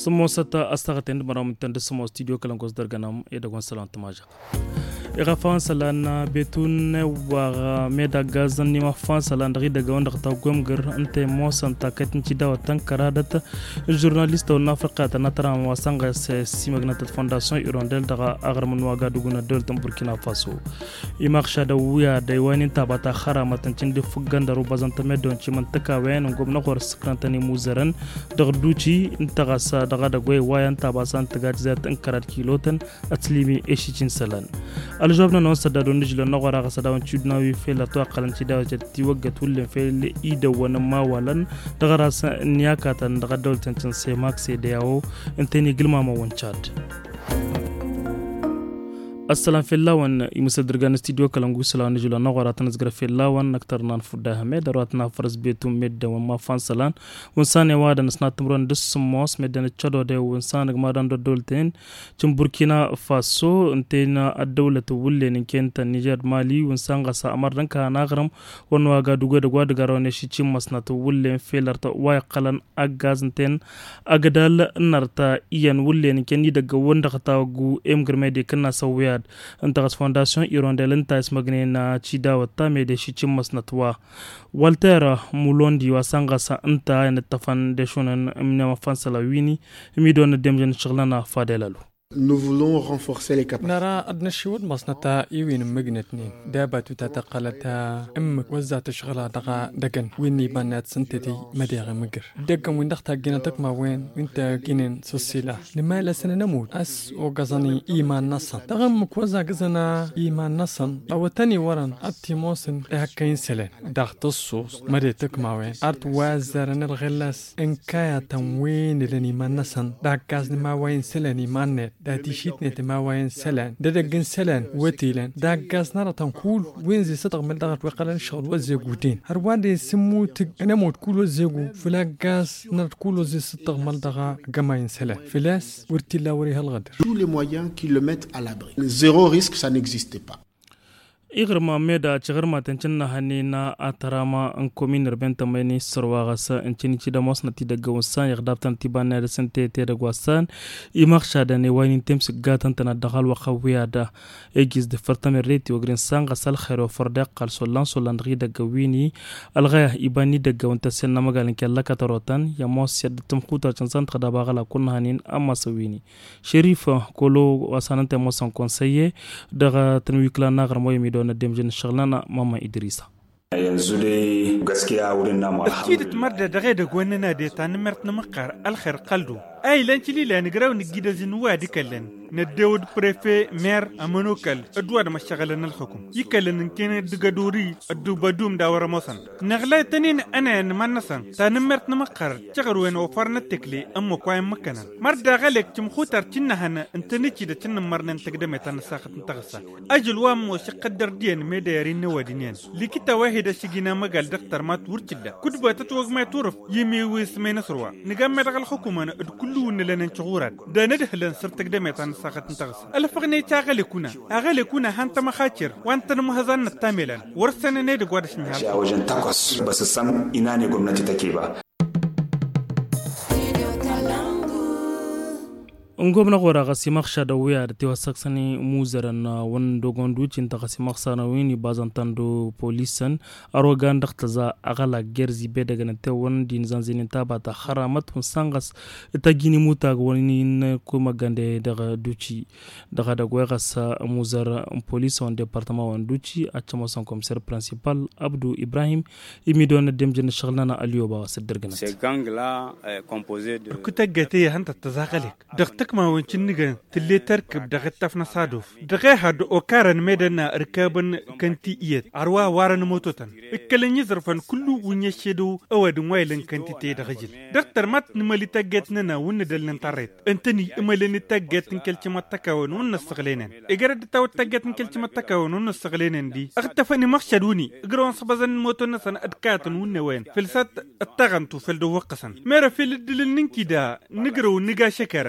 Sumo sata astagaten maram tande sumo studio kalangos darganam edagon salam tamaja. Irafan salan betun wa meda gazan ni mafan salan dari daga wanda ta gomgar ante mosan takatin ci dawa tan karadat journaliste on afrika ta natara wasanga simagnat fondation irondel daga agarman waga duguna doltan burkina faso imarsha da wuya da wani tabata kharamatan cin da fugan da rubazan ta medon ci mantaka wayan gomna khor sakrantani muzaran daga duci intaga sa daga da goy wayan tabasan taga zat an karat kilotan atlimi eshicin salan الجوابنا نوصل دون نجل نغرا غسدا ونشدنا ويفعل تو قلنتي دا جتي وقت ولن فعل ايدا ونما ولن دغراس نياكا دغدول تنتن سي ماكس دياو انتني قلما ما ونشاد السلام في اللون يمسدرغان استديو كلامغو سلام نجلا نغرا تنزغر في اللون نكترنا نفدا همد رواتنا فرز بيتو مد وما فانسلان ونسان وادا نسنا تمرون دس موس مدن تشادو دي ونسان غمادان دولتين تم بوركينا فاسو انتينا الدولة ولي نكنت نيجر مالي ونسان غسا امردن كان غرم ونواغا دوغا دوغا دغارون شي مسنا تو ولي فيلرتا واي قلن اغاز انتين اغدال نرتا ين ولي نكني دغ وندغتاغو امغرميدي كنا سويا انتغس فونداسيون إيروندل انتاس مغنينا تشيدا وطامي دي شيشم مسنتوا والتيرا مولوندي واسانغاسا انتا ينتفان ديشونن امنا مفانسلا ويني ميدون ديمجن شغلنا فادلالو. Nous voulons renforcer les capacités. نرى أدنى الشهود مصنتا إيوين مجنتني دابت تتقلتا أمك وزعت شغلة دقن ويني بنات سنتتي مديغ مجر دقن وين دختها جينتك ما وين وانت جينين سوسيلا لما لسنا نموت أس وقزني إيمان نصن دغمك وزع قزنا إيمان نصن أو تاني ورن أبتي موسن لهكين سلين دغت الصوص مريتك ما وين أرت وازرن الغلاس إن كايا تموين لني ما نصن دقزني ما وين سلني مانت دا تيشيتني تما وين سلان دا دقن سلان وتيلان دا قاس نارا تنقول وين زي صدق من دغت وقلن شغل وزيقو دين هروان دي سمو انا موت كول وزيقو فلا قاس نار تقول زي صدق من دغا قماين سلان فلاس ورتي لا وريها الغدر Tous les moyens qui le mettent à l'abri. Zéro risque, ça n'existait pas. إغرما ميدا تغرما تنشنا هنينا أتراما أن كومين ربنتا ميني سرواغسا أنشني تيدا موسنا تيدا غوصان يغدابتان تيبانا رسنتي تيدا غوصان إماخشا داني وين تمس غاتان تنا دخل وخويا دا إيجيز دفرتامي ريتي وغرين سانغا سالخير وفردق قال سولان غيدا غويني الغاية إباني دا غوانتا سينا مغالين كاللا كتروتان يموس يد تمخوتا چنسان تخداباغلا كنا هنين أما سويني شريف كولو واسانانتا موسان كونسيي دا تنويكلا ناغر موي ميدو na demjin shaglana mama Idrisa yanzu dai gaskiya wurin namu alhamdulillah akidit marda da gaida gwanna da ta nimart na makar alkhair qaldu ay lanchili la ni graw ni gidazin wadi kallan na dawud préfet maire amonokal adwa da mashagalan alhukum yikallan kene diga dori addu badum da wara mosan naglay tanin ana man nasan ta nimart na makar chagar wen ofarna tekli amma kway makana marda galek tim khutar tinna hana antaniki da tinna marnan taqdame tan saxat tagsa ajul wa mo shaqadar diyan medayarin nawadinian likita wahida shigina magal daktar mat wurtida kudba tatwag ma turf yimi wis maynasrwa nigam dagal hukuma كلون لنا نشغورات دا ندهلن صرتك دميتان ساقط نتغس الفغني تاغلي كنا هانت مخاطر وانت مهزان التاملا ورثنا نيد غوادش نهار شي اوجن تاكوس بس سام اناني غمنتي تكيبا ngomna gora gasimak shada wiya da tewa saksani muzaran wan dogon ducin ta gasimak sana wini bazantando polisan arogan daktaza agala gerzi be daga na tewon din zanzinin ta bata haramat sangas ta gini muta wani ko magande daga duci daga da goya gasa muzar police on departement wan duci a chama son commissaire principal Abdou Ibrahim imidon demjin shaglana aliyoba sadirgana ce gang là composé de kutagate hanta tazagalik ما وينشنيغا تلي تركب دغتف نصادف دغيها دو اوكارن ميدنا ركابن كنتي ايت اروا وارن موتوتن اكلن يزرفن كلو ونيشدو اود مويلن كنتي تي دغجل دكتور مات نملي تاجتنا وندل نطريت انتني املني تاجت نكلتي ما تكاون ونستغلينن اجرد تاو تاجت نكلتي ما تكاون ونستغلينن دي اختفني مخشدوني اجرون صبزن موتون سن ادكاتن ونوين فلسات التغنتو فلدو وقسن ميرا في الدل ننكي دا نجرو نجا شكرن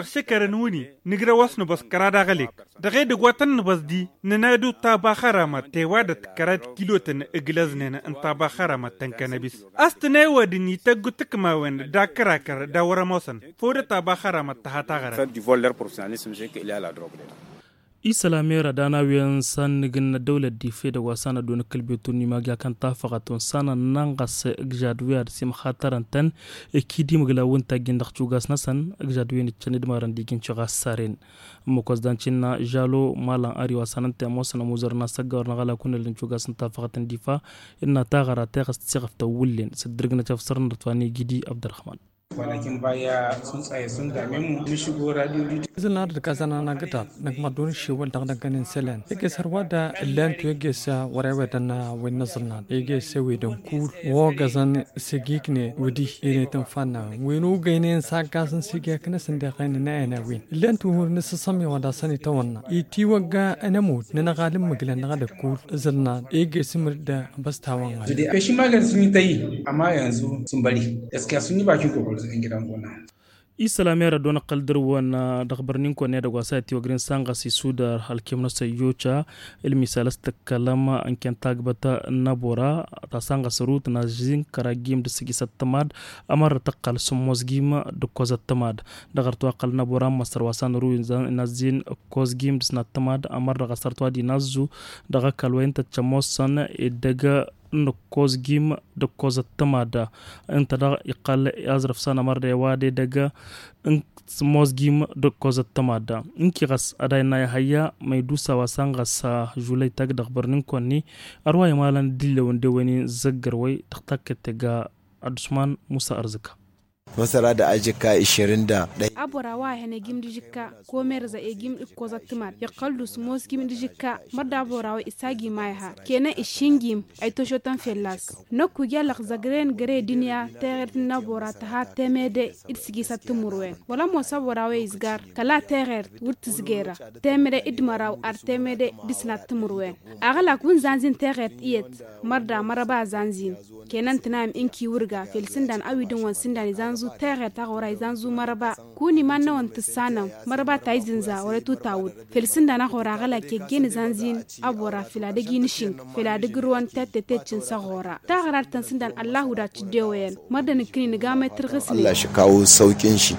shekaran wuni nigra wasnu bas karada galik da gaida gwatan bas di nanadu tabakhara ma tewada karat kilotan iglazne na tabakhara ma tankanabis astne wadini tagutuk ma wen da karakar da wara mosan foda tabakhara ma tahata gara du voleur professionnalisme c'est qu'il y a la drogue islamera dana wiyan san nigin na dawlad dife da wasana don kalbetu ni magya kan tafaqatun sana nangas gjadwiyar sim khatarantan ekidi magla wonta gindax chugas nasan gjadwiyen chanid maran digin chugas saren mukos danchina jalo malan ari wasanan te mosana muzarna sagar na gala kunel chugas tafaqatan difa inna taghara taqas tsiqafta wullen sadrigna tafsirna twani gidi abdurrahman kwanakin baya sun tsaye sun dame mu mun shigo radio izina da kazana na gata na madon shi wanda da ganin selen yake sarwa da lan to yake sa warawa da na wani nazarna yake sai we don ku wo gazan sigik ne wudi ine tan fanna we no gaine sa gasan sigik kana san da gaine na ana win lan to ne sami wanda sani ta wannan iti waga anamu na galin maglan na da ku izina yake simir da bastawan da shi magan sun yi yi amma yanzu sun bari gaskiya sun yi bakin kokari in gidan gona islamiyar don qaldir wana dakhbarnin ko ne da gwasa ti wagrin sanga si sudar halkimna sayocha ilmi salasta kalama an kan tagbata nabora ta sanga surut na jin karagim da sigi sattamad amar taqal sumosgima da kozattamad dagartu aqal nabora masar wasan ruin nazin kozgim da nattamad amar da gasartu di nazu daga kalwain ta chamosan daga نكوزجيم دكوز التمادة أنت دا يقال يزرف سنة مرة وادي دجا موزجيم دكوز التمادة إنكي غس أداينا يهيا ميدوسا وسانغس جولي تقدر برنكوني أرواي مالان دل وندويني زجروي تختك تجا أدسمان موسى أرزكا masara da ajika 21 abora wa hene gim dijika ko merza e gim ko zattumar ya qaldus mos gim dijika marda abora wa isagi maiha kena ishingim ay to shotan fellas nokku yalaq zagren gre dunya teret nabora ta ha temede idsigi sattumurwen wala mo sabora wa isgar kala teret wurtisgera temede idmaraw ar temede disnattumurwen agala kun zanzin teret iyet marda maraba zanzin kenan tinam inki wurga felsindan awidin wan sindan zanzu tere ta gora zanzu maraba kuni manna wan tsana maraba ta izinza wala tutawud felsindan gora gala ke gen zanzin abora filade ginishin filade gruwan tete tetcin sa gora ta garar tan sindan Allahu da cidewen madan kini ga mai tirgisni Allah shi kawo saukin shi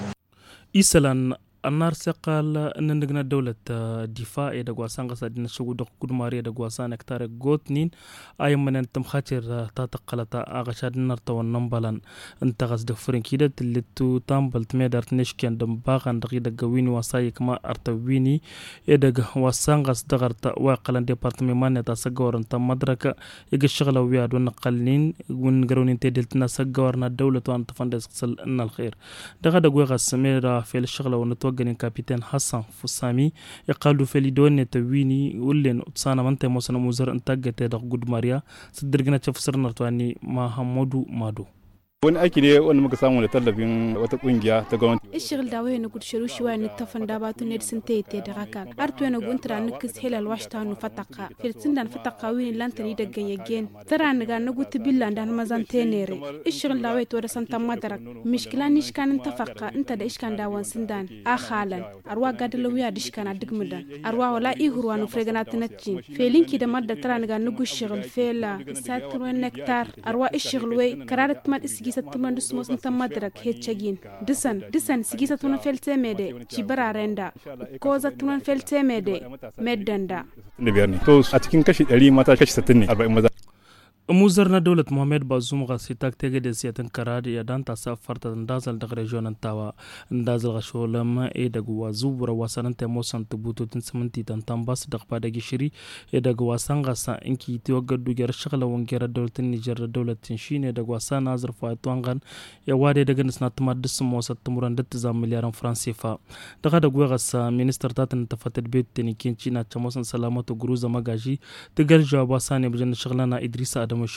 isalan النار سقال أن نجنا دولة دفاع إذا قوسان قصدنا شو دق كل ماري إذا قوسان أكتر قوتنين أي من أنتم خاطر تاتقلتا أغشاد النار تو نمبلان أنت قصد فرين كده اللي تو تامبل تمدر تنشكي عندهم باغان دقيقة قويني وصايك ما أرتويني إذا قوسان قصد غرتا واقلان ديبارتمنت تسجور أنت مدرك يجي الشغل وياد ونقلين ونقرون تدلتنا سجورنا الدولة وأنت فندس قصل إن الخير دقيقة قوي سميرة في الشغل ونتو ganin kapitan Hassan Fusami ya qalu felidone tawini ullen utsana mante mosana muzar antagate da gudmariya sadirgina chafsarnar twani Mahamudu Mado wani aiki ne wanda muka samu da tallafin wata kungiya ta gwamnati ishigil dawaye na gud shiru shi wani tafan da batu ne sun tayi da rakar artu na guntra na kis hilal washta nu fataka firtin dan fataka wini lantani da ganyagen tara na ga na gutu billan dan mazan tenere ishigil dawaye to da santa madarak mishkilan nishkan tafaka inta da ishkan dawan sindan a halan arwa gadalawiya dishkana digmudan arwa wala ihurwa nu fregana tanacin felinki da madda tara na ga na gushigil fela satru nektar arwa ishigil we kararat mad sattuman dus mos nta madrak hechagin disan sigisa tuna felte mede cibara renda ko zattuman felte mede meddanda to a cikin kashi 100 mata kashi 60 ne 40 maza موزرنا دولة محمد بازوم غاسيتاك تجد سياتن كراد يدان تسافرت ندازل دغ ريجون انتوا ندازل غشولما اي دغوا زوبر واسان تموسن تبوتو تنسمنتي تنتامباس دغ بادغي شري اي دغوا سانغاسا انكي توغدو غير شغله ونغير دولة النيجر دولة تنشين دغوا سان نازر فايتوانغان يا وادي دغ نسنات مادس موسا تمران دتزا مليار فرنسيفا دغ دغوا غسا مينستر تاتن تفتت بيت تنكين تشينا تموسن سلامتو غروزا ماغاجي تغل جواب سان بجن شغلنا ادريس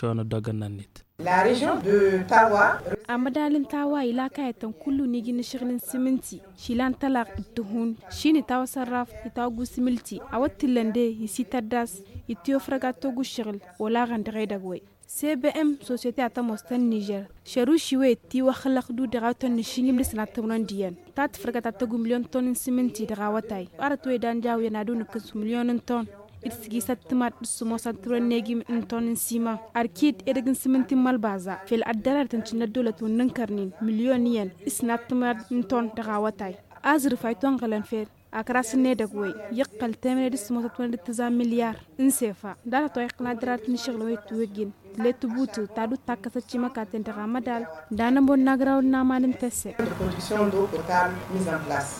La région de Tawa. Amadalin Tawa ila kayatan kullu ni gina shirin siminti shilan talaq tuhun shine tawa sarraf itaw gu similti awattilande yisi taddas itiyo fragato gu shiril wala gandare dagwe CBM société ata mostan Niger sharu shiwe ti wa khalaq du daga ton shingim de sanat ton diyan tat fragata tagu million ton simenti daga watay aratu e dan jaw yana du nukus million ton irsigi satmat sumo santro negim ton sima arkid edegin simenti malbaza fil addalar tan cinna dolatu nankarnin million yen isnatmat ton daga watay azr fayton galan fer akras ne da goy yaqal tamene dis mo tatwan de miliyar insefa dala to yaqna darat ni shaglo wetu wegin letu butu tadu takasa cima katen daga madal dana bon nagraw na manim tesse production d'eau potable mise en place.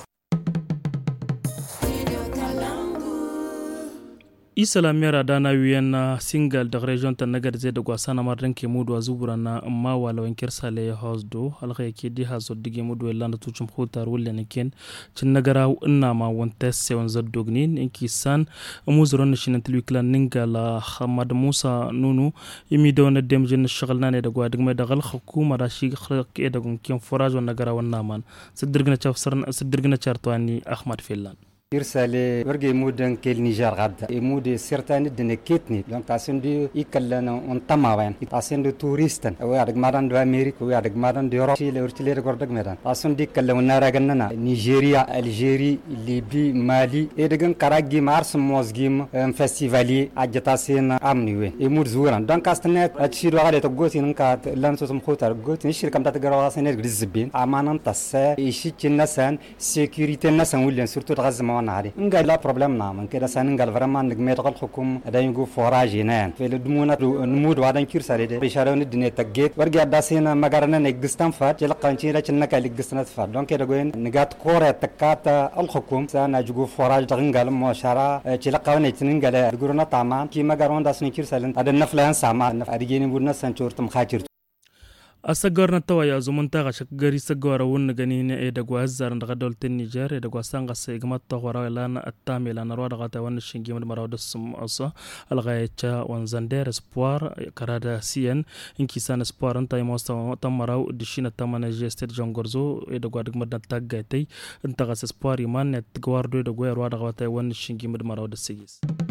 Isala mera dana wiyan single da region ta nagar zai da gwasa na mardan ke mudu a zubura na amma wala wankir sale hosdo alga yake di hazo dige mudu illa na tuchum khutar wulle ne ken cin nagara inna ma wonta se won zaddognin inki san muzuron shi na tilwiklan ninga la Hamad Musa Nunu imi da wona demjin shagalna ne da gwa digme da gal hukuma da shi ke da gun ken forage won nagara won naman sidirgna chafsarna sidirgna chartwani Ahmad Fillan يرسل ورقي مودن كيل نيجر غدا يمود سيرتان دن كيتني دونك تاسن دي يكلنا انطما وين تاسن دي توريستن او يادك مادان دو امريكا او يادك مادان دي روسي لورتلي رغردك ميدان تاسن دي كلنا راغننا نيجيريا الجيري ليبي مالي ايدغن كراغي مارس موزغيم فيستيفالي اجتاسين امني وين يمود زوران دونك استنت اتشيرو غادي تغوتي نكا لانسو سمخوتار غوتي نشير كم تغراوا سنير غزبين امانن تاس يشي نسان سيكوريتي نسان ولين سورتو تغزم ناري نقال لا بروبليم نعم كده سنقال فرمان نجمع تقول حكوم دايم يقول فراج هنا في الدمونة نمود وعدين كير سريدة بيشارون الدنيا تجيت ورجع داسينا مقارنة نجستان فات جل قانشين رجلنا كالي جستان فات دون كده قوين نقات كورة تكات الحكوم سأنا يقول فراج تغنقال مشارة جل قانون يتنقال يقولنا طعمان كي مقارون داسين كير سالن هذا النفلان سامان أريجين بودنا سنشورتم خاطر asagorna tawaya zumunta ga shakgari sagwara won gani ne e dagwa hazzar daga dolten Niger e dagwa sanga sai gama tawara lana attame lana rawda gata won shingi mun marawda sum asa algaycha won zander espoir karada cn inki san espoir anta imosta tamaraw dishina tamana gested jongorzo e dagwa dagma tagaitay anta gas espoir iman net gwardo e dagwa rawda gata won shingi mun marawda sigis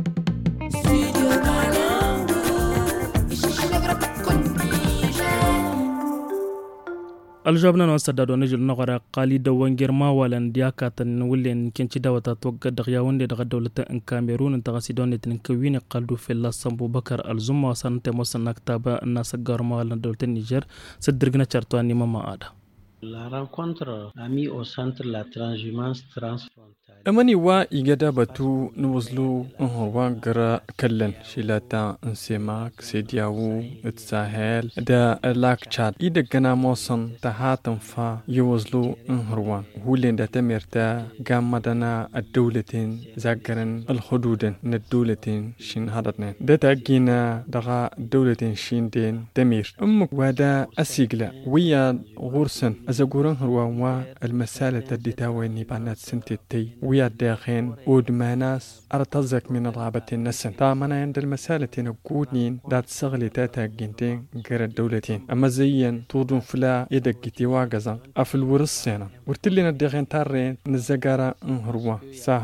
aljabna no sadado ne julna qara qali da wangir ma walan diaka tan wulen kenci dawata to gadda ya wonde daga dawlata in Cameroon ta gasidon ne tin kawini qaldu filla sambu bakar alzumma sanate mosannaktaba nasagar ma walan dawlata Niger sadirgna charto ani mama ada la rencontre a mis au centre la transhumance transfrontalière أماني وا إيجادا باتو نوزلو هو غرا كلن شيلاتا انسيماك سيدياو اتساهل دا لاك تشاد إيدا جنا موسن تهاتم فا يوزلو انهروان هولين دا تميرتا قام مدنا الدولتين زاقرن الحدودن ندولتين شين هادتنين دا تاقينا دغا دولتين شين دين تمير أمك وادا أسيقلا ويا غورسن أزاقورن هروان وا المسالة الدتاويني بانات سنتتي ويا داخين ود ماناس ارتزك من الغابة النسن طامنا عند المسالة نقودين دات سغلي تاتا جنتين غير الدولتين اما زين طودون فلا يدك جتي واقزا افل ورسينا ورتلنا داخين تارين نزاقارا انهروا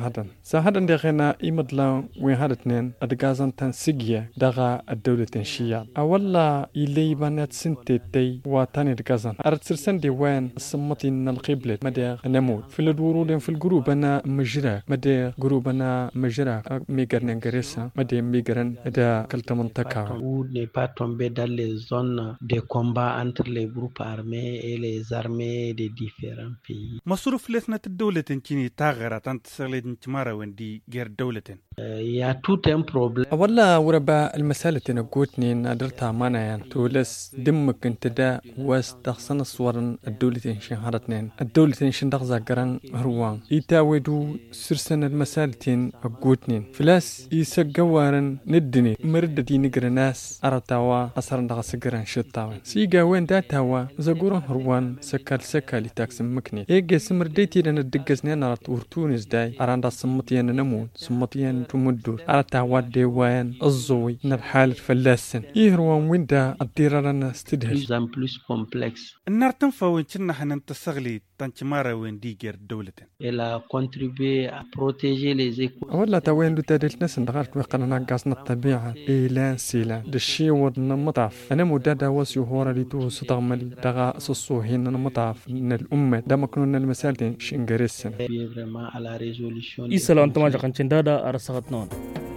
ساهدن داخينا ايمدلا وين هادتنين ادقازان تنسيقيا داغا الدولتين شياد اولا إلي بانات سنتي واتاني دقازان ارتسرسن دي وين السمتين القبلة مدى نموت في الدورولين في الجروب انا مجرى مدى جروبنا مجرى ميغرن غريسا مدى ميغرن دا كلتا منطقة où n'est pas tombé dans les zones de combat entre les groupes armés et les armées des différents pays. مصروف لسنة الدولة تنكيني تاغرة تنتسغلي انتمارا وندي غير دولة. Il y a tout un problème. أولا وربا المسألة نقوتني نادرتها مانا يعني تولس دمك انت دا واستخصن صورن الدولتين شهرتنين الدولتين شندغزا قران هروان يتاودو سرسن المسالتين أقوتنين فلاس يسقوارن ندني مرددي نقر ناس أرتاوا أصرن دغا سقران شطاوين سيقا وين داتاوا زقورن هروان سكال تاكسم مكني إيقا سمرديتي لنا الدقزنين أرت ورتونيز داي أران دا سمطيان نموت سمطيان تمدور أرتاوا ديوان الزوي نرحال فلاسن إيهروان وين دا الديرارنا استدهش plus complexe. النار تنفاوين تنشنا حنن تسغلي تنشمارا وين ديجر دولة. Elle a contribué à protéger les écosystèmes. ولا توين دو تدلت ناس ندغالك وقنا قاسنا الطبيعة إيلان سيلان دشي ودنا مطاف أنا مدادا وسيو هورا لتو ستغمل دغا سصوهين مطاف من الأمة دا مكنون المسالتين شنغريسن. Vraiment à la résolution. إيسالو أنتما جاكن تندادا أرسغت نون.